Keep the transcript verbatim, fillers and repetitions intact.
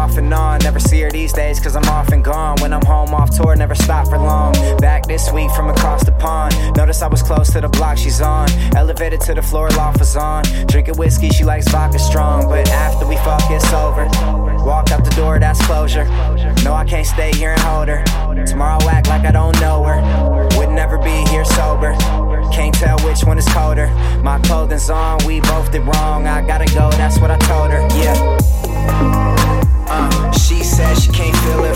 off and on. Never see her these days cause I'm off and gone. When I'm home off tour, never stop for long. Back this week from across the pond. Notice I was close to the block she's on. Elevated to the floor, loft was on. Drinking whiskey, she likes vodka strong. But after we fuck, it's over. Walk out the door, that's closure. No, I can't stay here and hold her. Tomorrow I'll act like I don't know her. Would never be here sober. Can't tell which one is colder. My clothing's on, we both did wrong. I gotta go, that's what I told her, yeah. Uh, she said she can't feel it